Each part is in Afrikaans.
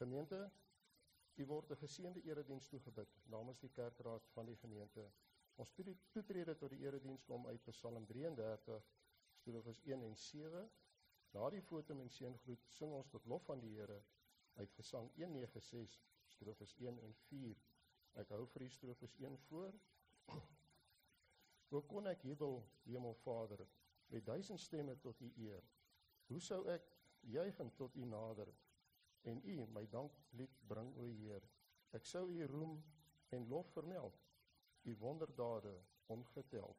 Gemeente, u word 'n geseënde erediens toegebid namens die kerkraad van die gemeente. Ons toetrede tot die erediens kom uit Psalm 33, strofes 1 en 7. Na die fotum en seëngroet sing ons tot lof van die Here uit Gesang 196, strofes 1 en 4. Ek hou vir die strofes 1 voor. O kon ek jubel, Hemelvader, met 1000 stemme tot u eer. Hoe sou ek juigend tot u nader en u my danklied bring, o Heer. Ek sou u roem en lof vermeld, u wonderdade ongeteld.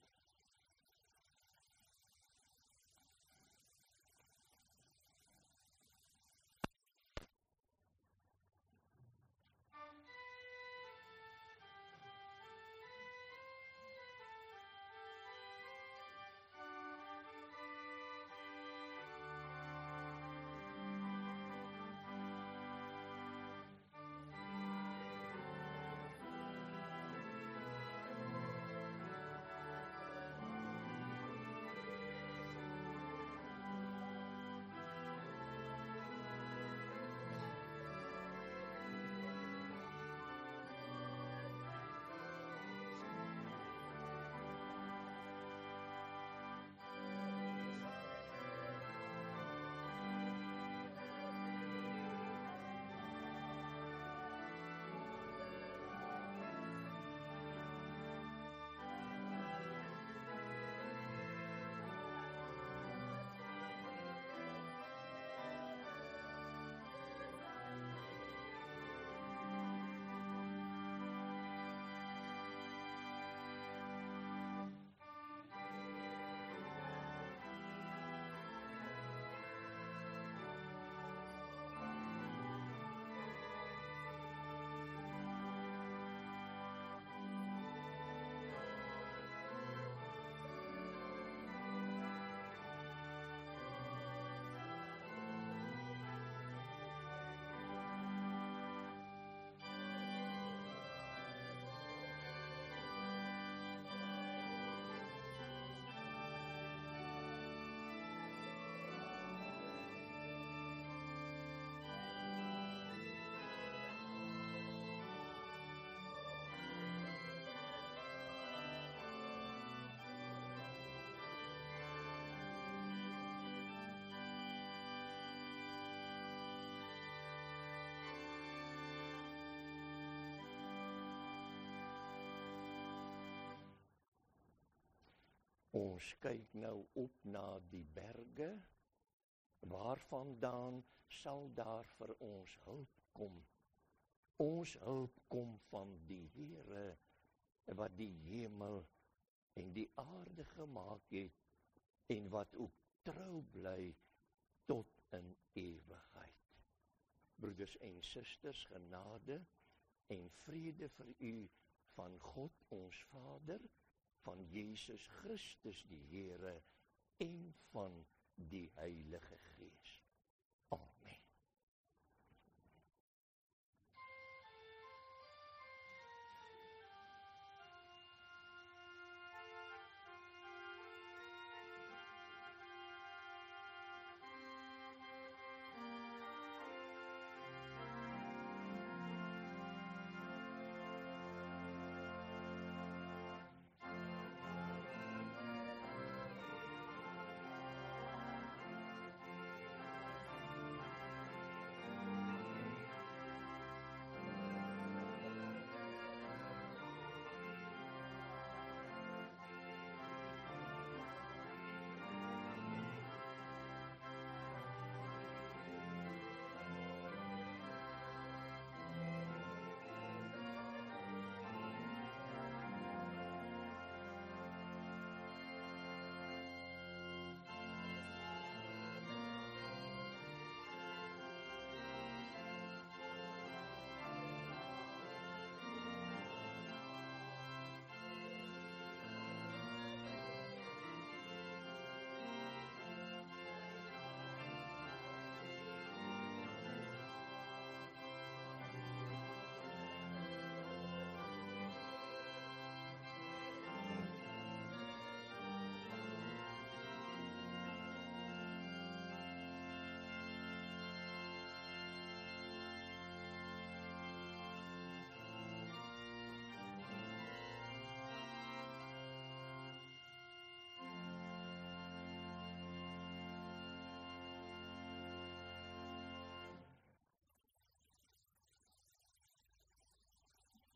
Ons kyk nou op na die berge, waarvandaan sal daar vir ons hulp kom. Ons hulp kom van die Here, wat die hemel en die aarde gemaak het, en wat ook trou bly tot in ewigheid. Broeders en susters, genade en vrede vir u van God ons Vader, van Jesus Christus die Here en van die Heilige Gees. Amen.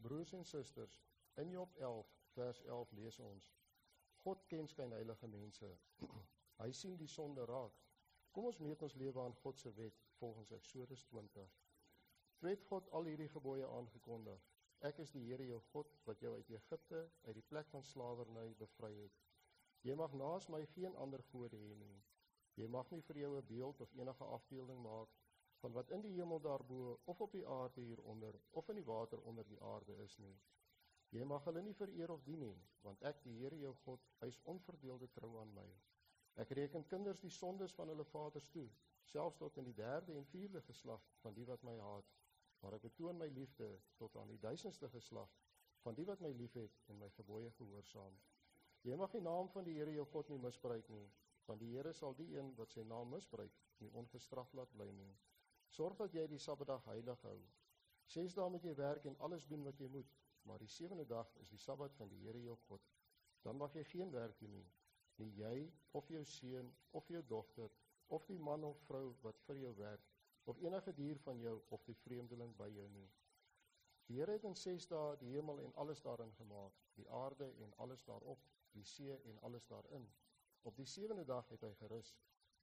Broers en susters, in Job 11, vers 11 lees ons, God ken skynheilige mense. Hy sien die sonde raak. Kom ons meet ons lewe aan God se wet, volgens Eksodus 20. Toe het God al hierdie gebooie aangekondig. Ek is die Here jou God, wat jou uit Egipte, uit die plek van slawerny bevry het. Jy mag naas my geen ander gode hê nie. Jy mag nie vir jou 'n beeld of enige afbeelding maak, van wat in die hemel daarbo, of op die aarde hieronder, of in die water onder die aarde is nie. Jy mag hulle nie vereer of dien nie, want ek, die Here jou God, hy is onverdeelde trou aan my. Ek reken kinders die sondes van hulle vaders toe, selfs tot in die 3de en 4de geslag van die wat my haat. Maar ek betoon my liefde tot aan die 1000ste geslag van die wat my liefhet en my gebooie gehoorsaam. Jy mag die naam van die Here jou God nie misbruik nie, want die Here sal die een wat sy naam misbruik nie ongestraf laat bly nie. Sorg dat jy die Sabbatdag heilig hou. 6 dae moet jy werk en alles doen wat jy moet, maar die 7de dag is die Sabbat van die Here jou God. Dan mag jy geen werk doen nie, nie jy of jou seun of jou dogter of die man of vrou wat vir jou werk, of enige dier van jou of die vreemdeling by jou nie. Die Here het in 6 dae die hemel en alles daarin gemaak, die aarde en alles daarop, die see en alles daarin. Op die 7de dag het hy gerus.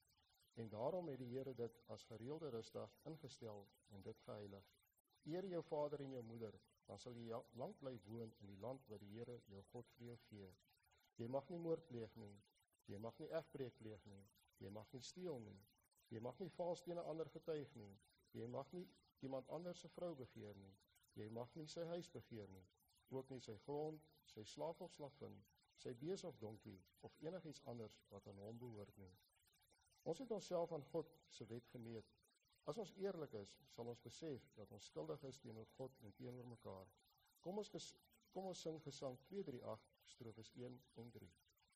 En daarom het die Here dit as gereelde rusdag ingestel en dit geheilig. Eer jou vader en jou moeder, dan sal jy lank bly woon in die land wat die Here jou God vir jou gee. Jy mag nie moord pleeg nie, jy mag nie egbreek pleeg nie, jy mag nie steel nie, jy mag nie vals teen 'n ander getuig nie, jy mag nie iemand anders se vrou begeer nie, jy mag nie sy huis begeer nie, ook nie sy grond, sy slaaf of slavin, sy bees of donkie, of enigiets anders wat aan hom behoort nie. Ons het onsself aan God se wet gemeet. As ons eerlik is, sal ons besef dat ons skuldig is teenoor God en teenoor mekaar. Kom ons sing Gesang 238, strofes 1 en 3.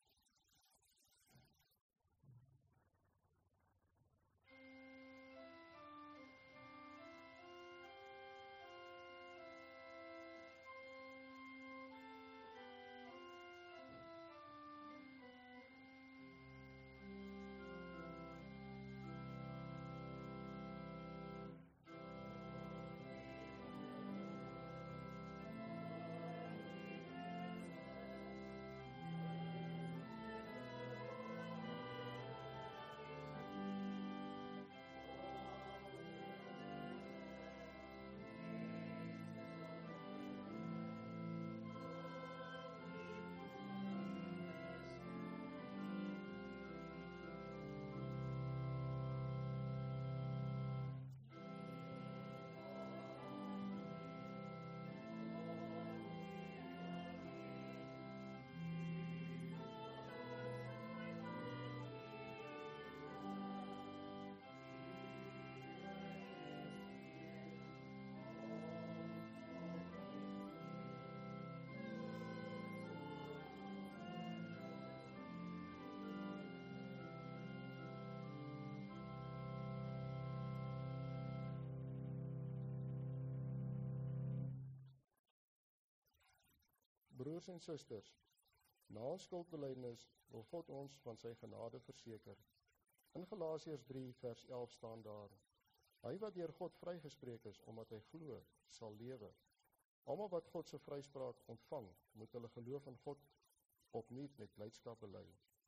Broers en susters, na ons skuldbelydenis wil God ons van sy genade verseker. In Galasiërs 3 vers 11 staan daar: Hy wat deur God vrygespreek is omdat hy glo, sal lewe. Almal wat God se vryspraak ontvang, moet hulle geloof in God opnuut met blydskap bely.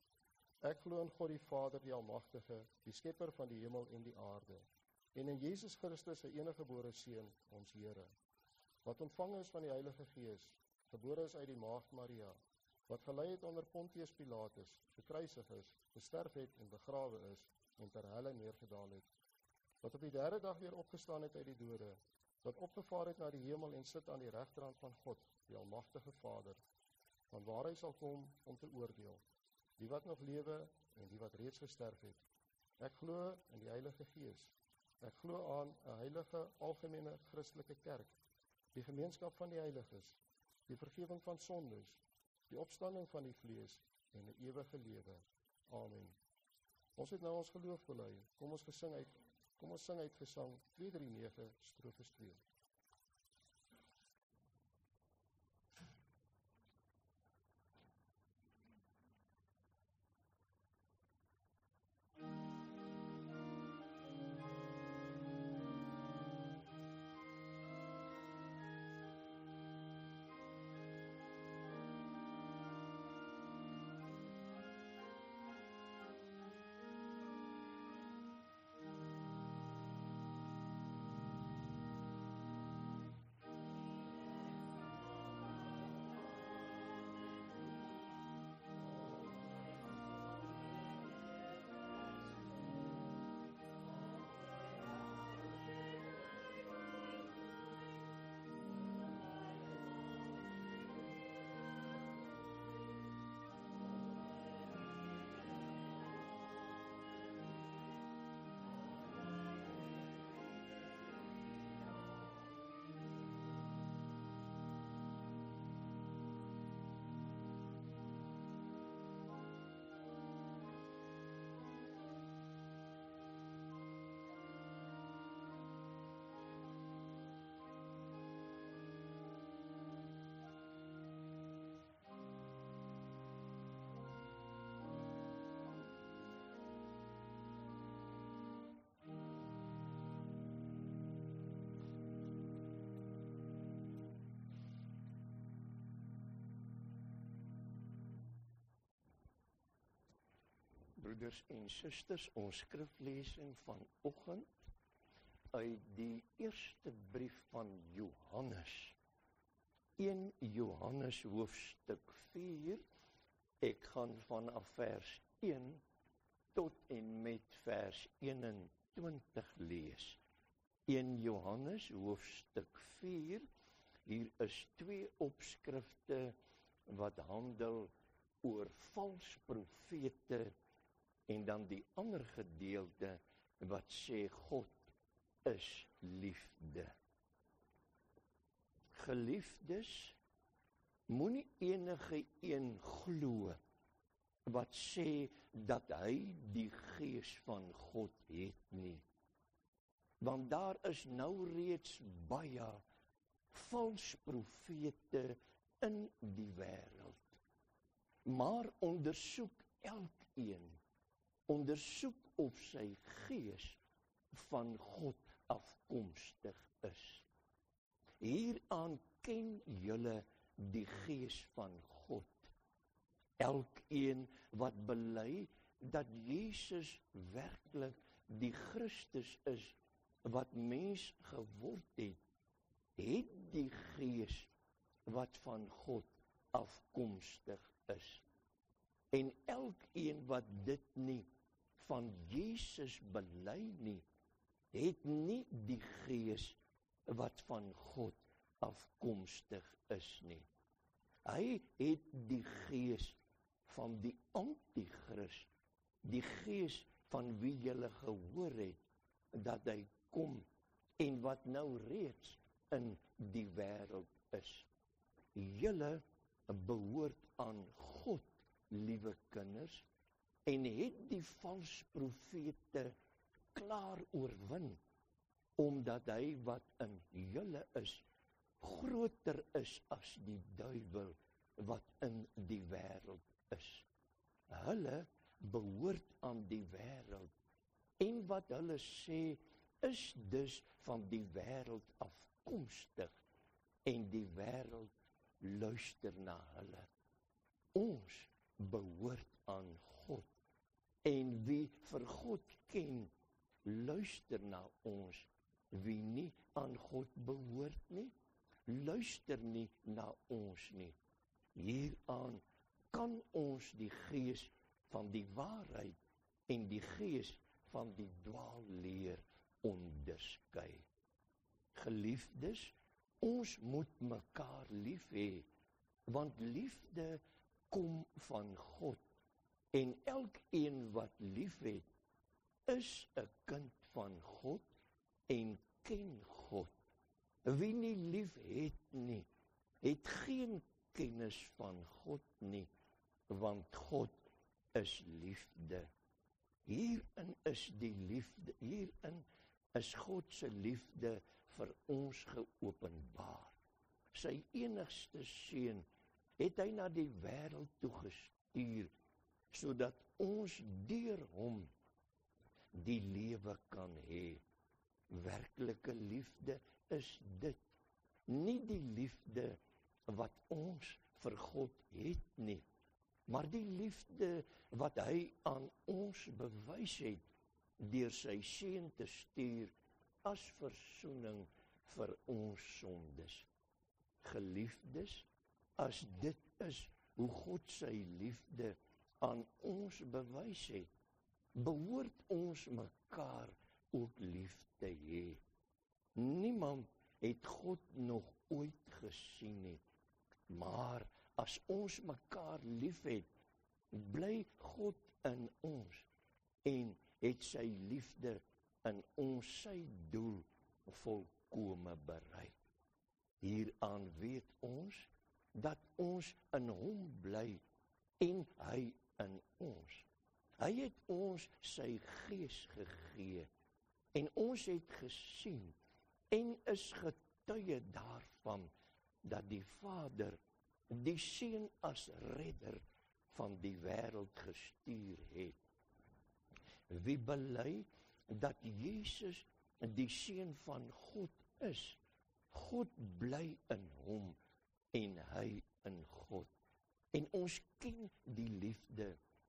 Ek glo in God die Vader, die Almagtige, die skepper van die hemel en die aarde, en in Jesus Christus, sy eniggebore Seun, ons Here, wat ontvang is van die Heilige Gees, gebore is uit die maagd Maria, wat gelei het onder Pontius Pilatus, gekruisig is, gesterf het en begrawe is, en ter helle neergedaal het, wat op die 3de dag weer opgestaan het uit die dode, wat opgevaar het na die hemel en sit aan die regterhand van God, die Almagtige Vader, van waar hy sal kom om te oordeel, die wat nog lewe en die wat reeds gesterf het. Ek glo in die Heilige Gees. Ek glo aan 'n heilige, algemene Christelike kerk, die gemeenskap van die heiliges, die vergifnis van sondes, die opstanding van die vlees en 'n ewige lewe. Amen. Ons het nou ons geloof bely. Kom ons sing uit Gesang 239, strofes 2. Broeders en susters, ons skriflesing vanoggend uit die eerste brief van Johannes. 1 Johannes hoofstuk 4. Ek gaan vanaf vers 1 tot en met vers 21 lees. 1 Johannes hoofstuk 4. Hier is 2 opskrifte wat handel oor vals profete en dan die ander gedeelte wat sê God is liefde. Geliefdes, moenie enige een glo wat sê dat hy die gees van God het nie. Want daar is nou reeds baie vals profete in die wêreld. Maar ondersoek elkeen, ondersoek of sy gees van God afkomstig is. Hieraan ken julle die gees van God. Elkeen wat bely dat Jesus werklik die Christus is wat mens geword het, het die gees wat van God afkomstig is. En elkeen wat dit nie van Jesus bely nie, het nie die gees wat van God afkomstig is nie. Hy het die gees van die antichrist, die gees van wie julle gehoor het, dat hy kom en wat nou reeds in die wêreld is. Julle behoort aan God, liewe kinders, en het die vals profete klaar oorwin, omdat hy wat in julle is, groter is as die duiwel wat in die wêreld is. Hulle behoort aan die wêreld, en wat hulle sê, is dus van die wêreld afkomstig, en die wêreld luister na hulle. Ons behoort aan God, en wie vir God ken, luister na ons. Wie nie aan God behoort nie, luister nie na ons nie. Hieraan kan ons die gees van die waarheid en die gees van die dwaalleer onderskei. Geliefdes, ons moet mekaar lief hê, want liefde kom van God, en elkeen wat lief het, is 'n kind van God en ken God. Wie nie lief het nie, het geen kennis van God nie, want God is liefde. Hierin is die liefde, hierin is God se liefde vir ons geopenbaar. Sy enigste seun het hy na die wêreld toe gestuur, sodat ons deur hom die lewe kan hê. Werklike liefde is dit, nie die liefde wat ons vir God het nie, maar die liefde wat hy aan ons bewys het, deur sy seun te stuur as versoening vir ons sondes. Geliefdes, as dit is hoe God sy liefde aan ons bewys het, behoort ons mekaar ook lief te hê. Niemand het God nog ooit gesien nie, maar as ons mekaar lief het, bly God in ons en het sy liefde in ons sy doel volkome bereik. Hieraan weet ons dat ons in hom bly en hy in ons. Hy het ons sy gees gegee en ons het gesien en is getuie daarvan dat die Vader die Seun as redder van die wêreld gestuur het. Wie bely dat Jesus die Seun van God is, God bly in hom en hy in God. En ons ken die liefde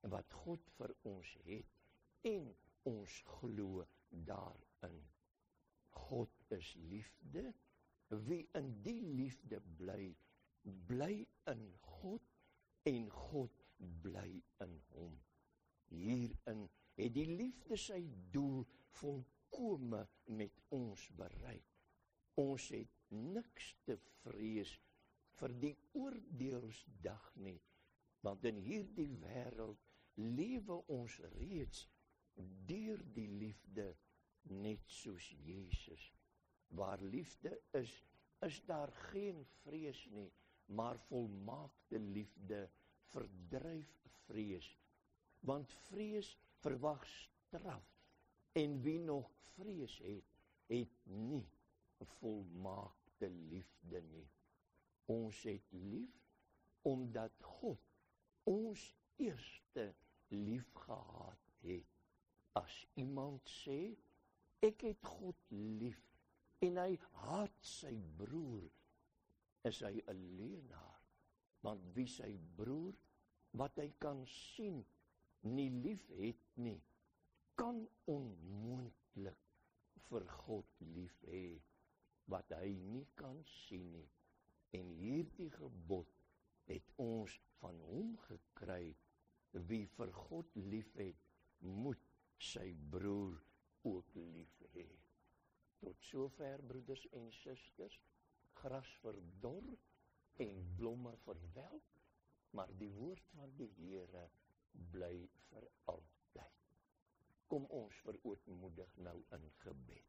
wat God vir ons het, en ons glo daarin. God is liefde, wie in die liefde bly, bly in God, en God bly in hom. Hierin het die liefde sy doel volkome met ons bereik. Ons het niks te vrees vir die oordeelsdag nie, want in hierdie wêreld lewe ons reeds deur die liefde net soos Jesus. Waar liefde is daar geen vrees nie, maar volmaakte liefde verdryf vrees. Want vrees verwag straf, en wie nog vrees het nie volmaakte liefde nie. Ons het lief, omdat God ons eerste lief gehad het. As iemand sê, ek het God lief, en hy haat sy broer, is hy 'n leienaar. Want wie sy broer, wat hy kan sien, nie lief het nie, kan onmoontlik vir God lief hê, wat hy nie kan sien nie. En hierdie gebod het ons van hom gekry, wie vir God lief het, moet sy broer ook lief hê. Tot sover, broeders en susters, gras verdor en blomme verwelk, maar die woord van die Here bly vir altyd. Kom ons verootmoedig nou in gebed.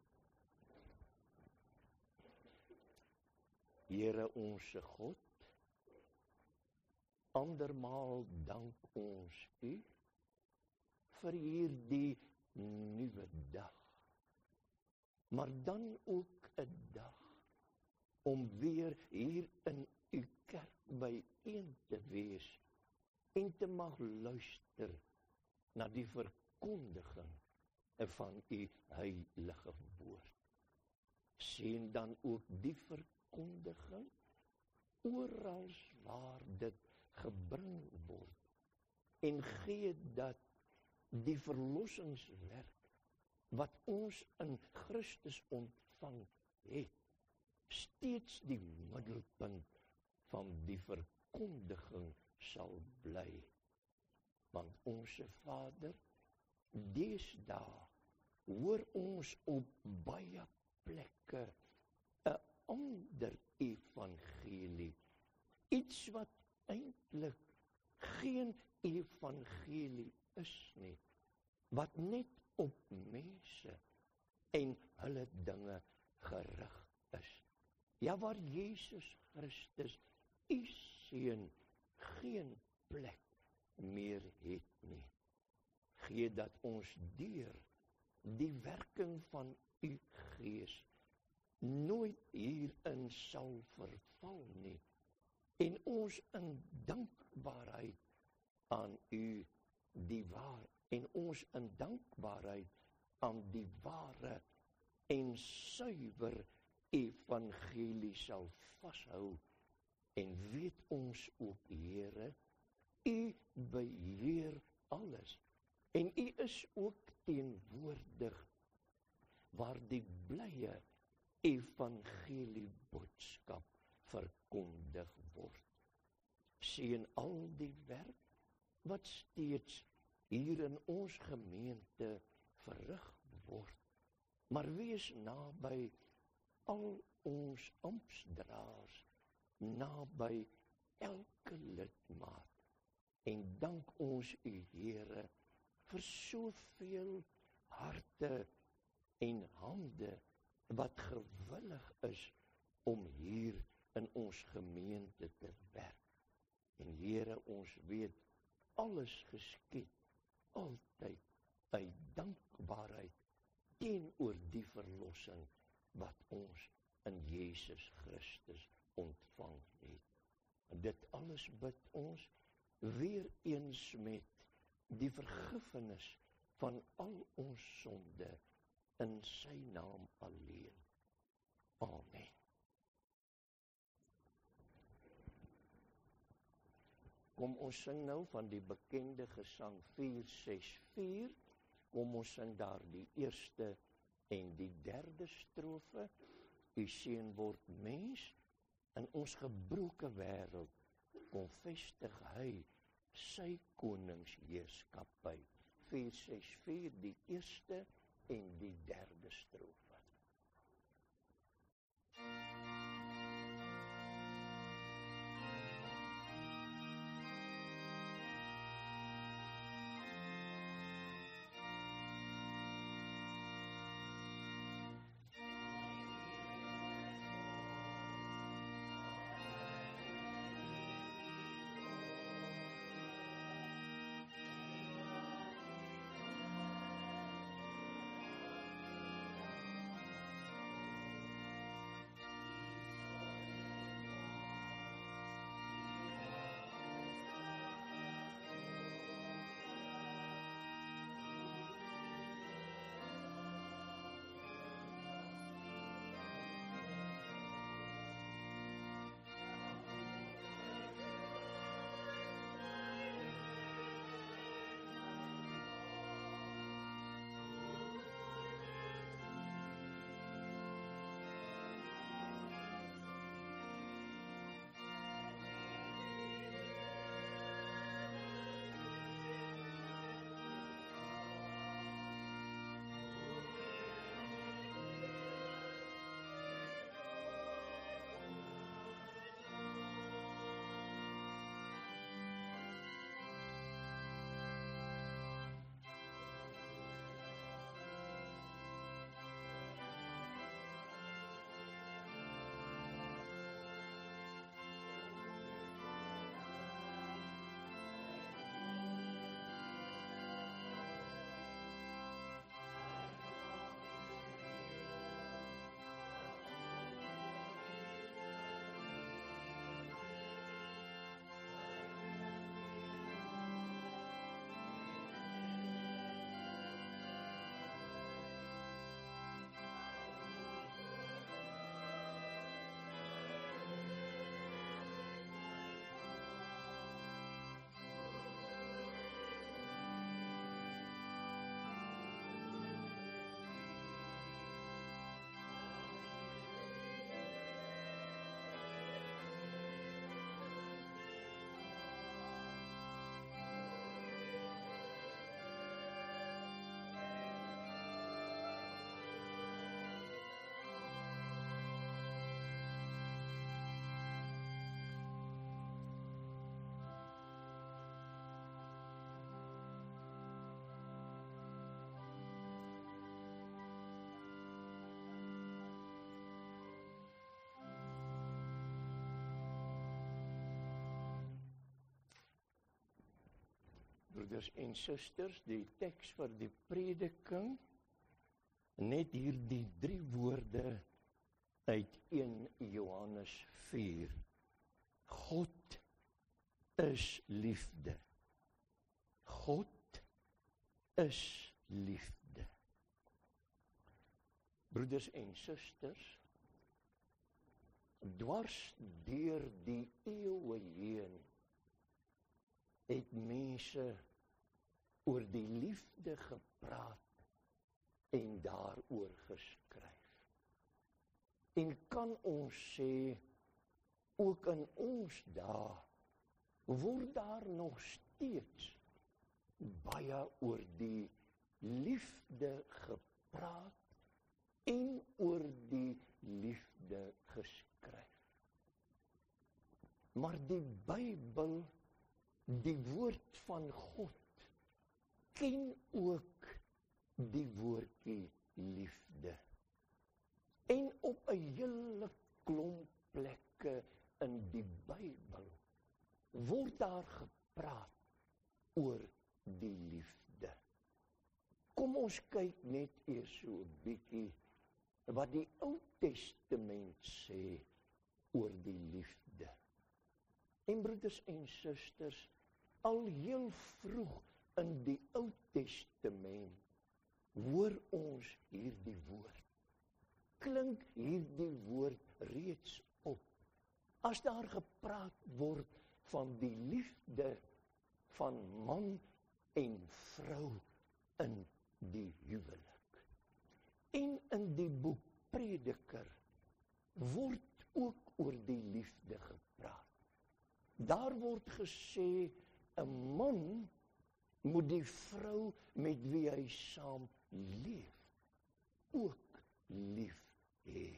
Here onse God, andermaal dank ons U vir hierdie nuwe dag. Maar dan ook 'n dag om weer hier in U kerk byeen te wees en te mag luister na die verkondiging van U heilige woord. Seën dan ook die verkondiging oral waar dit gebring word, en gee dat die verlossingswerk wat ons in Christus ontvang het, steeds die middelpunt van die verkondiging sal bly. Want onse Vader, deesdae hoor ons op baie plekke 'n ander evangelie, iets wat eintlik geen evangelie is nie, wat net op mense en hulle dinge gerig is. Ja, waar Jesus Christus, U Seun, geen plek meer het nie. Gee dat ons deur die werking van U Gees nooit hierin sal verval nie, en ons in dankbaarheid aan U aan die ware en suiwer evangelie sal vashou, en weet ons ook, Here, U beheer alles, en U is ook teenwoordig waar die blye evangelie boodskap verkondig word. Seën al die werk wat steeds hier in ons gemeente verrig word, maar wees naby al ons amptsdraers, naby elke lidmaat, en dank ons U, Here, vir soveel harte en hande wat gewillig is om hier in ons gemeente te werk. En Here, ons weet, alles geskied altyd uit dankbaarheid teenoor die verlossing wat ons in Jesus Christus ontvang het. En dit alles bid ons weer eens met die vergifnis van al ons sonde in sy naam alleen. Amen. kom ons sing nou van die bekende gesang 464, kom ons sing daar die eerste en die derde strofe. U seun word mens, in ons gebroke wêreld, kom vestig hy sy koningsheerskappy. 464, die eerste en die derde strofe. Broeders en susters, die teks vir die prediking, net hierdie 3 woorde uit 1 Johannes 4. God is liefde. God is liefde. Broeders en susters, dwars deur die eeue heen het mense oor die liefde gepraat en daaroor geskryf. En kan ons sê, ook in ons dae, word daar nog steeds baie oor die liefde gepraat en oor die liefde geskryf. Maar die Bybel, die woord van God, ken ook die woordjie liefde. En op 'n hele klomp plekke in die Bybel word daar gepraat oor die liefde. Kom ons kyk net eers so 'n bietjie wat die Ou Testament sê oor die liefde. En broeders en susters, al heel vroeg in die Ou Testament hoor ons hierdie woord. Klink hierdie woord reeds op. As daar gepraat word van die liefde van man en vrou in die huwelik. En in die boek Prediker word ook oor die liefde gepraat. Daar word gesê, 'n man moet die vrou met wie hy saam leef, ook lief hê.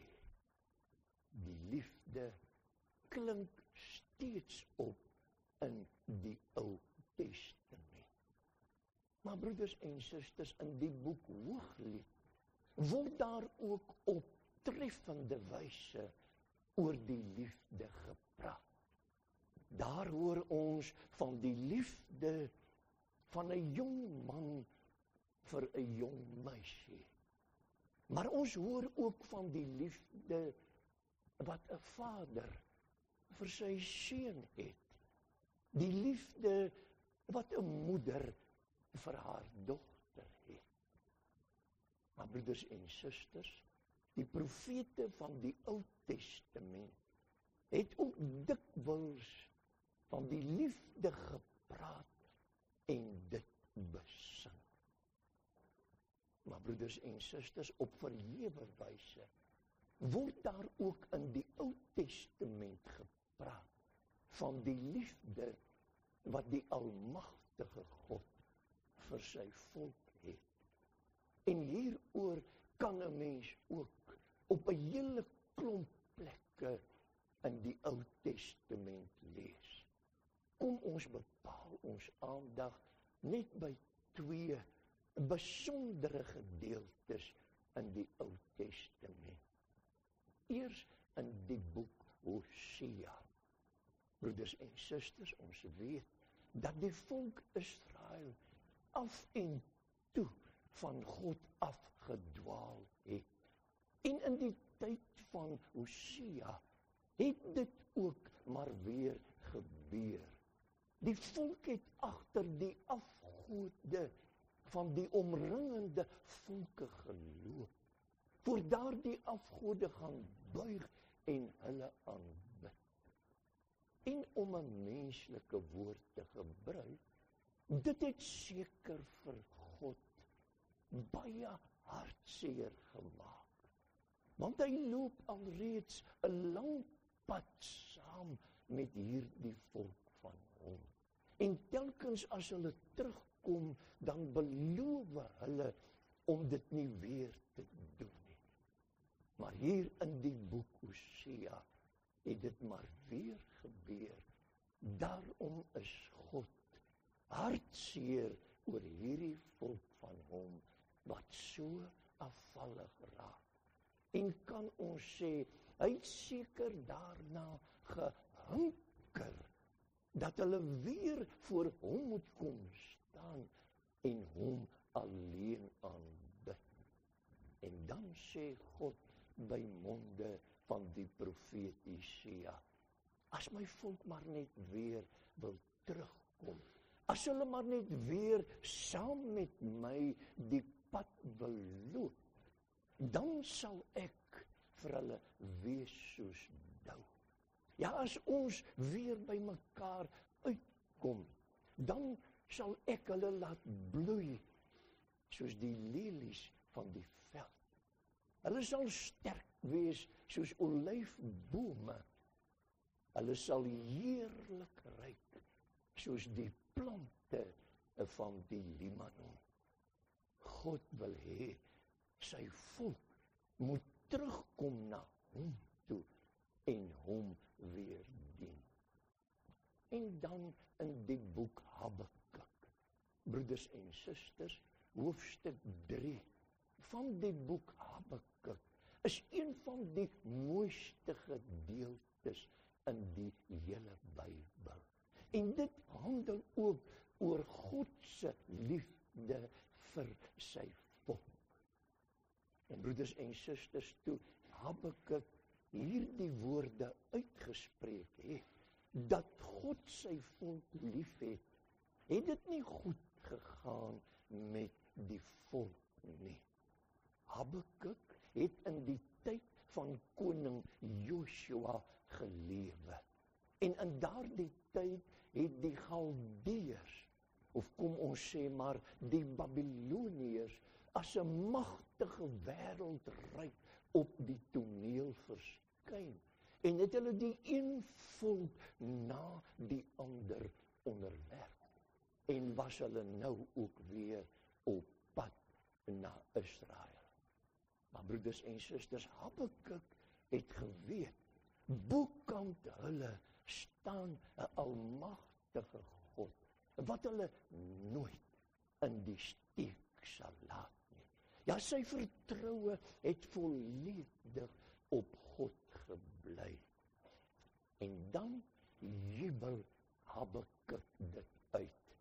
Die liefde klink steeds op in die Ou Testament. Maar broeders en susters, in die boek Hooglied word daar ook op treffende wyse oor die liefde gepraat. Daar hoor ons van die liefde van 'n jong man vir 'n jong meisie. Maar ons hoor ook van die liefde wat 'n vader vir sy seun het. Die liefde wat 'n moeder vir haar dogter het. Maar broeders en susters, die profete van die Ou Testament het ook dikwels van die liefde gepraat en dit besing. Maar broeders en susters, op verhewe wyse word daar ook in die Ou Testament gepraat van die liefde wat die almagtige God vir sy volk het. En hieroor kan 'n mens ook op 'n hele klomp plekke in die Ou Testament lees. Kom ons bepaal ons aandag net by 2 besondere gedeeltes in die Ou Testament. Eers in die boek Hosea. Broeders en susters, ons weet dat die volk Israel af en toe van God afgedwaal het. En in die tyd van Hosea het dit ook maar weer gebeur. Die volk het agter die afgode van die omringende volke geloop, voor daardie afgode gaan buig en hulle aanbid. En om 'n menslike woord te gebruik, dit het seker vir God baie hartseer gemaak. Want hy loop alreeds 'n lang pad saam met hierdie volk van hom. En telkens as hulle terugkom, dan beloof hulle om dit nie weer te doen nie. Maar hier in die boek Hosea het dit maar weer gebeur. Daarom is God hartseer oor hierdie volk van hom wat so afvallig raak. En kan ons sê, hy het seker daarna gehunker dat hulle weer voor hom moet kom staan en hom alleen aanbid. En dan sê God by monde van die profeet Jesaja, as my volk maar net weer wil terugkom, as hulle maar net weer saam met my die pad wil loop, dan sal ek vir hulle wees soos dou. Ja, as ons weer by mekaar uitkom, dan sal ek hulle laat bloei soos die lelies van die veld. Hulle sal sterk wees soos olyfbome. Hulle sal heerlik ryk soos die plante van die Libanon. God wil hê sy volk moet terugkom na hom toe en hom weer dien. En dan in die boek Habakuk, broeders en susters, hoofstuk 3 van die boek Habakuk is een van die mooiste gedeeltes in die hele Bybel. En dit handel ook oor God se liefde vir sy volk. En broeders en susters, toe Habakuk hierdie woorde uitgespreek het, dat God sy volk liefhet, het dit nie goed gegaan met die volk nie. Habakuk het in die tyd van koning Joshua gelewe. En in daardie tyd het die Galdeërs, of kom ons sê maar die Babiloniërs, as 'n magtige wêreldryk op die toneel verskyn. En het hulle die een volk na die ander onderwerp. En was hulle nou ook weer op pad na Israel. Maar broeders en susters, Habakuk het geweet, bokant hulle staan 'n almagtige God, wat hulle nooit in die steek sal laat nie. Ja, sy vertroue het volledig op God gebly. En dan jubel Habakuk dit uit.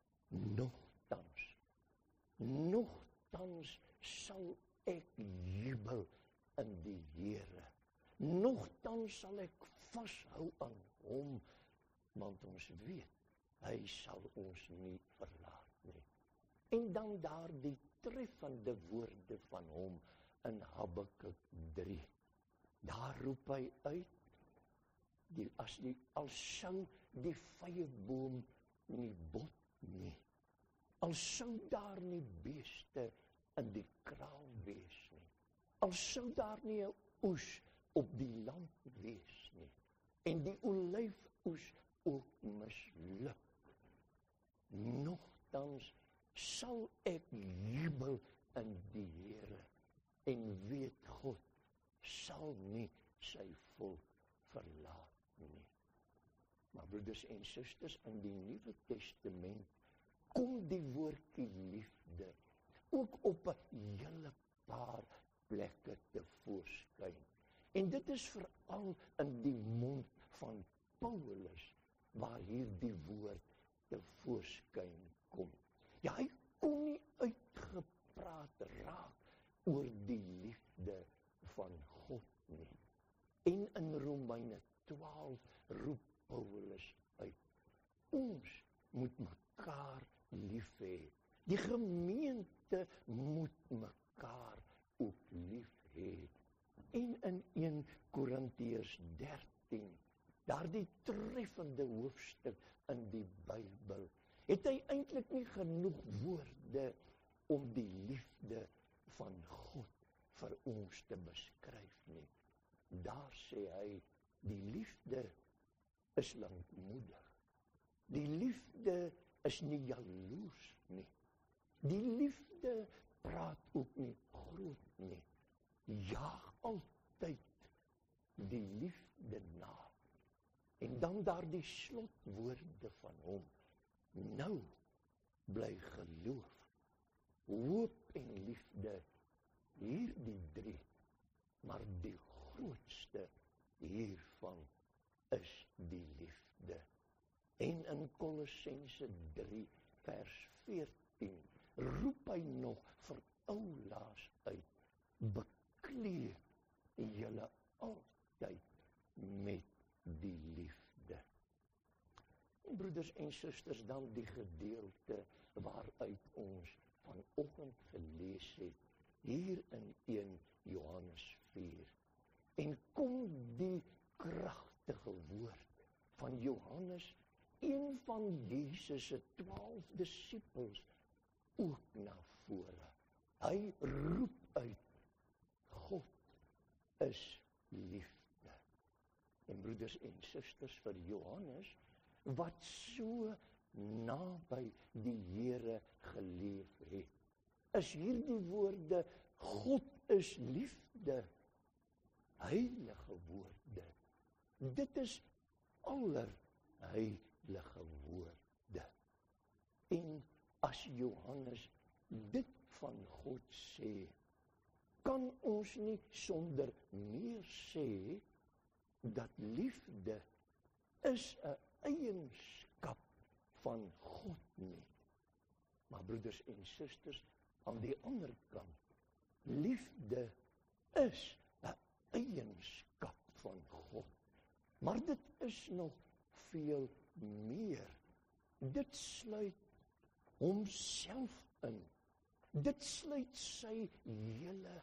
Nogtans sal ek jubel in die Here. Nogtans sal ek vashou aan hom, want ons weet, hy sal ons nie verlaat nie. En dan daardie treffende woorde van hom in Habakuk 3. Daar roep hy uit, al sou die vyeboom nie bot nie, al sou daar nie beeste in die kraal wees nie, al sou daar nie 'n oes op die land wees nie, en die olyfoes ook misluk, nogtans sal ek jubel in die Here, en weet God sal nie sy volk verlaat nie. Maar broeders en susters, in die Nuwe Testament kom die woordjie liefde ook op 'n hele paar plekke tevoorskyn. En dit is veral in die mond van Paulus waar hierdie woord tevoorskyn kom. Ja, hy kon nie uitgepraat raak oor die liefde van God nie. En in Romeine 12 roep Paulus uit, ons moet mekaar lief hê. Die gemeente moet mekaar ook lief hê. En in 1 Korintiërs 13, daardie treffende hoofstuk in die Bybel, het hy eintlik nie genoeg woorde om die liefde van God vir ons te beskryf nie. Daar sê hy, die liefde is lankmoedig. Die liefde is nie jaloers nie. Die liefde praat ook nie groot nie. Jaag altyd die liefde na. En dan daardie slotwoorde van hom. Nou bly geloof, hoop en liefde, hierdie 3, maar die grootste hiervan is die liefde. En in Kolossense 3 vers 14 roep hy nog vir oulaas uit, beklee julle altyd met die liefde. En broeders en susters, dan die gedeelte waaruit ons vanoggend gelees het, hier in 1 Johannes 4. En kom die kragtige woord van Johannes, een van Jesus' 12 disippels, ook na vore. Hy roep uit, God is liefde. En broeders en susters, vir Johannes, wat so naby die Here geleef het, is hierdie woorde, God is liefde, heilige woorde. Dit is allerheilige woorde. En as Johannes dit van God sê, kan ons nie sonder meer sê, dat liefde is 'n eienskap van God nie. Maar broeders en susters, aan die ander kant, liefde is 'n eienskap van God. Maar dit is nog veel meer. Dit sluit homself in. Dit sluit sy hele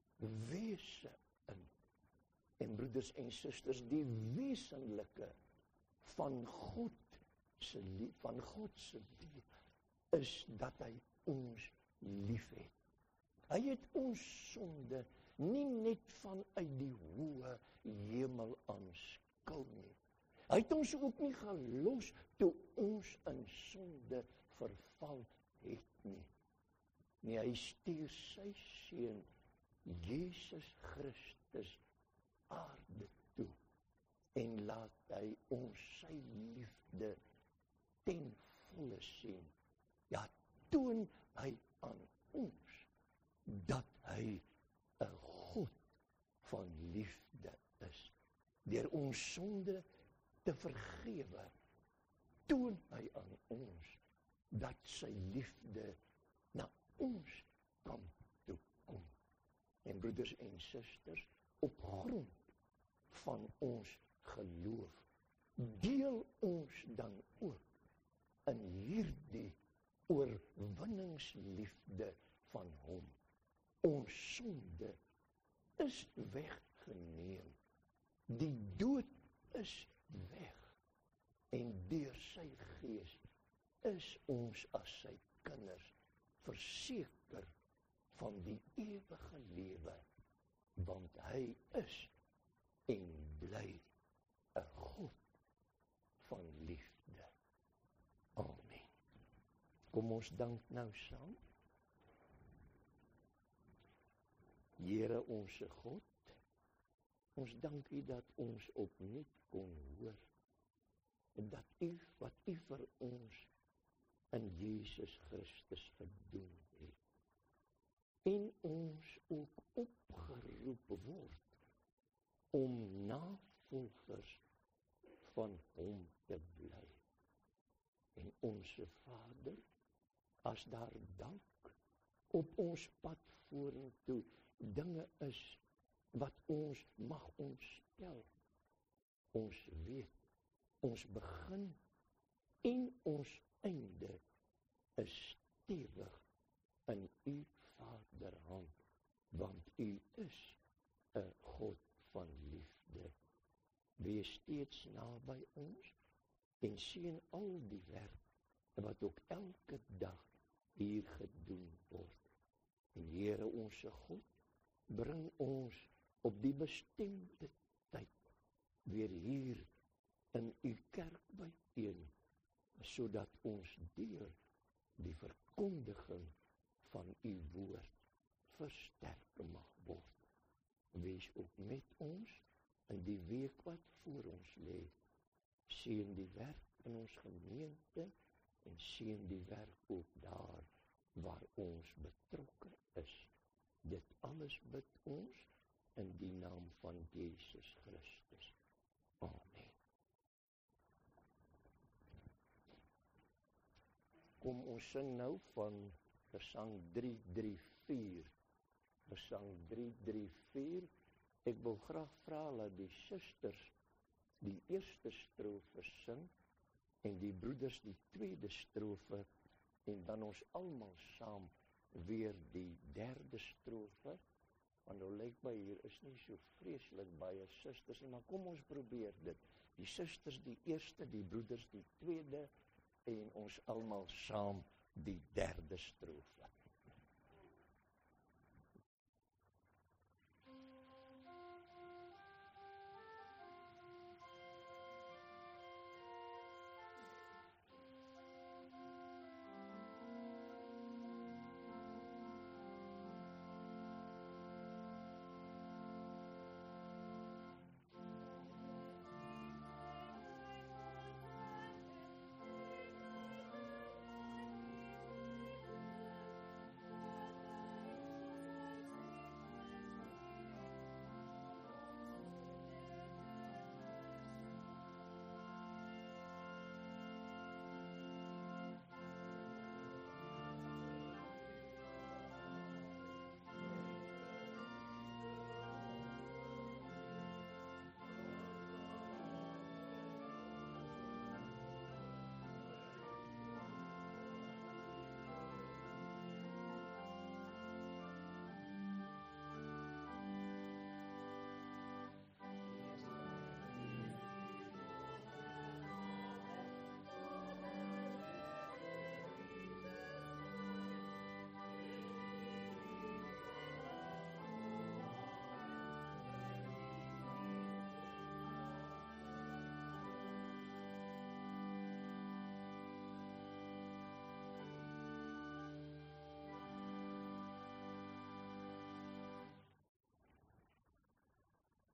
wese in. En broeders en susters, die wesenlike van God se liefde is dat hy ons liefhet. Hy het ons sonde nie net vanuit die hoë hemel aanskou nie. Hy het ons ook nie gelos toe ons in sonde verval het nie. Nee, hy stuur sy seun Jesus Christus aarde toe en laat hy ons sy liefde ten volle sien. Ja, toon hy aan ons dat hy 'n God van liefde is. Deur ons sonde te vergewe, toon hy aan ons dat sy liefde na ons kant toe kom. En broeders en susters, op grond van ons geloof, deel ons dan ook in hierdie oorwinningsliefde van hom. Ons sonde is weggeneem. Die dood is weg. En deur sy gees is ons as sy kinders verseker van die ewige lewe, want hy is en bly 'n God van liefde. Amen. Kom ons dank nou saam. Here onse God, ons dank U dat ons opnuut kon hoor, en dat U wat U vir ons in Jesus Christus gedoen het, en ons ook opgeroep word om navolgers van hom te bly. En onse Vader, as daar dalk op ons pad vorentoe dinge is wat ons mag ontstel, ons weet, ons begin en ons einde is stewig in U Vaderhand, want U is 'n God van liefde. Wees steeds naby ons en sien al die werk wat ook elke dag hier gedoen word. En Here onse God, bring ons op die bestemde tyd weer hier in U kerk byeen, sodat ons deur die verkondiging van U woord versterk mag word. Wees ook met ons in die week wat voor ons lê. Seën die werk in ons gemeente en seën die werk ook daar waar ons betrokke is. Dit alles bid ons in die naam van Jesus Christus. Amen. Kom ons sing nou van Gesang 334. Gesang 334. Ek wil graag vra dat die susters die eerste strofe sing en die broeders die tweede strofe en dan ons almal saam weer die derde strofe. Want nou lyk my hier is nie so vreeslik baie susters nie, maar kom ons probeer dit. Die susters die eerste, die broeders die tweede en ons almal saam die derde strofe.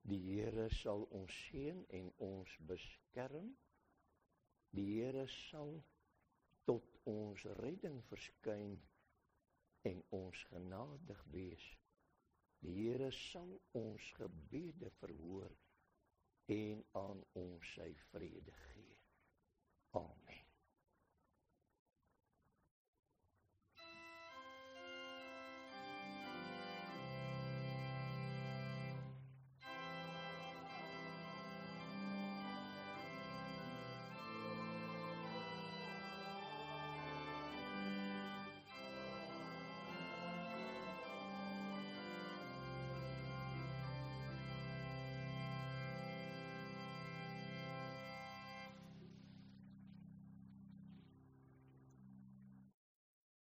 Die Here sal ons seën en ons beskerm. Die Here sal tot ons redding verskyn en ons genadig wees. Die Here sal ons gebede verhoor en aan ons sy vrede gee. Amen.